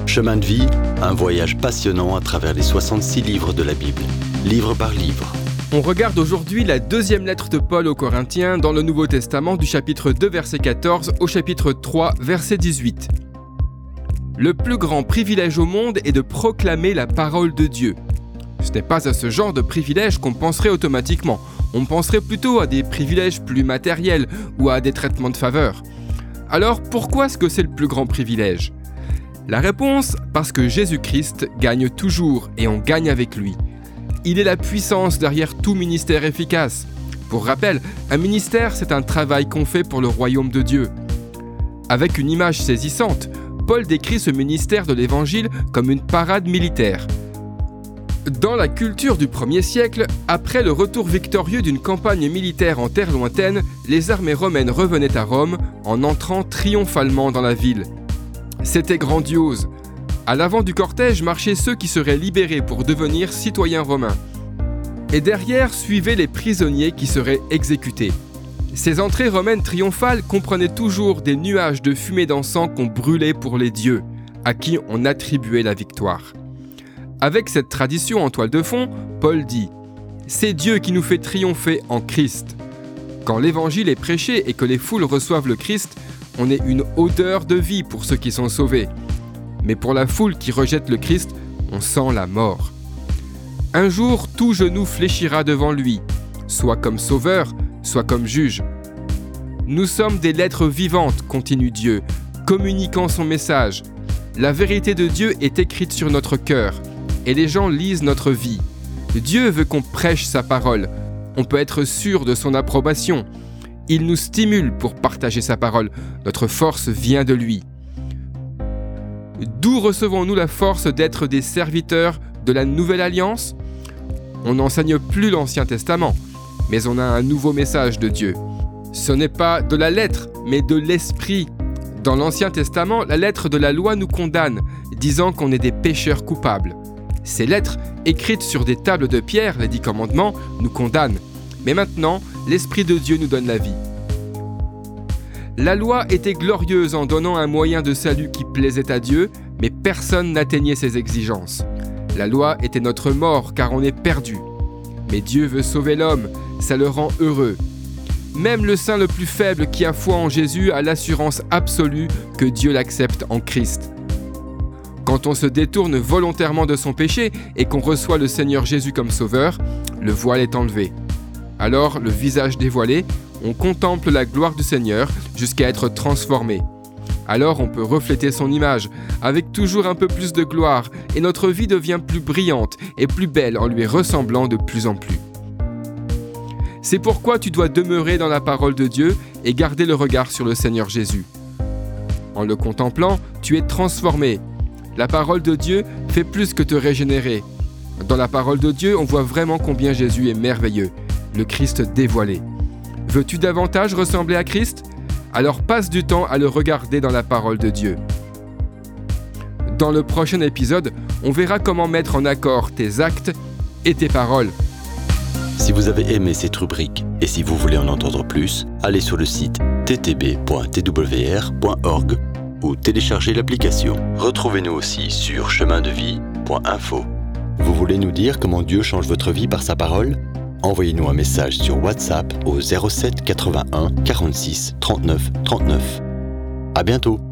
Chemin de vie, un voyage passionnant à travers les 66 livres de la Bible, livre par livre. On regarde aujourd'hui la deuxième lettre de Paul aux Corinthiens dans le Nouveau Testament du chapitre 2 verset 14 au chapitre 3 verset 18. Le plus grand privilège au monde est de proclamer la parole de Dieu. Ce n'est pas à ce genre de privilège qu'on penserait automatiquement. On penserait plutôt à des privilèges plus matériels ou à des traitements de faveur. Alors pourquoi est-ce que c'est le plus grand privilège ? La réponse, parce que Jésus-Christ gagne toujours et on gagne avec lui. Il est la puissance derrière tout ministère efficace. Pour rappel, un ministère, c'est un travail qu'on fait pour le royaume de Dieu. Avec une image saisissante, Paul décrit ce ministère de l'Évangile comme une parade militaire. Dans la culture du 1er siècle, après le retour victorieux d'une campagne militaire en terre lointaine, les armées romaines revenaient à Rome en entrant triomphalement dans la ville. C'était grandiose. À l'avant du cortège marchaient ceux qui seraient libérés pour devenir citoyens romains. Et derrière suivaient les prisonniers qui seraient exécutés. Ces entrées romaines triomphales comprenaient toujours des nuages de fumée d'encens qu'on brûlait pour les dieux, à qui on attribuait la victoire. Avec cette tradition en toile de fond, Paul dit « C'est Dieu qui nous fait triompher en Christ ». Quand l'évangile est prêché et que les foules reçoivent le Christ, on est une odeur de vie pour ceux qui sont sauvés. Mais pour la foule qui rejette le Christ, on sent la mort. Un jour, tout genou fléchira devant lui, soit comme sauveur, soit comme juge. Nous sommes des lettres vivantes, continue Dieu, communiquant son message. La vérité de Dieu est écrite sur notre cœur, et les gens lisent notre vie. Dieu veut qu'on prêche sa parole. On peut être sûr de son approbation. Il nous stimule pour partager sa parole. Notre force vient de lui. D'où recevons-nous la force d'être des serviteurs de la Nouvelle Alliance ? On n'enseigne plus l'Ancien Testament, mais on a un nouveau message de Dieu. Ce n'est pas de la lettre, mais de l'esprit. Dans l'Ancien Testament, la lettre de la loi nous condamne, disant qu'on est des pécheurs coupables. Ces lettres, écrites sur des tables de pierre, les 10 commandements, nous condamnent. Mais maintenant, l'Esprit de Dieu nous donne la vie. La loi était glorieuse en donnant un moyen de salut qui plaisait à Dieu, mais personne n'atteignait ses exigences. La loi était notre mort car on est perdu. Mais Dieu veut sauver l'homme, ça le rend heureux. Même le saint le plus faible qui a foi en Jésus a l'assurance absolue que Dieu l'accepte en Christ. Quand on se détourne volontairement de son péché et qu'on reçoit le Seigneur Jésus comme sauveur, le voile est enlevé. Alors, le visage dévoilé, on contemple la gloire du Seigneur jusqu'à être transformé. Alors on peut refléter son image, avec toujours un peu plus de gloire, et notre vie devient plus brillante et plus belle en lui ressemblant de plus en plus. C'est pourquoi tu dois demeurer dans la parole de Dieu et garder le regard sur le Seigneur Jésus. En le contemplant, tu es transformé. La parole de Dieu fait plus que te régénérer. Dans la parole de Dieu, on voit vraiment combien Jésus est merveilleux, le Christ dévoilé. Veux-tu davantage ressembler à Christ ? Alors passe du temps à le regarder dans la parole de Dieu. Dans le prochain épisode, on verra comment mettre en accord tes actes et tes paroles. Si vous avez aimé cette rubrique et si vous voulez en entendre plus, allez sur le site ttb.twr.org ou téléchargez l'application. Retrouvez-nous aussi sur chemindevie.info. Vous voulez nous dire comment Dieu change votre vie par sa parole ? Envoyez-nous un message sur WhatsApp au 07 81 46 39 39. À bientôt.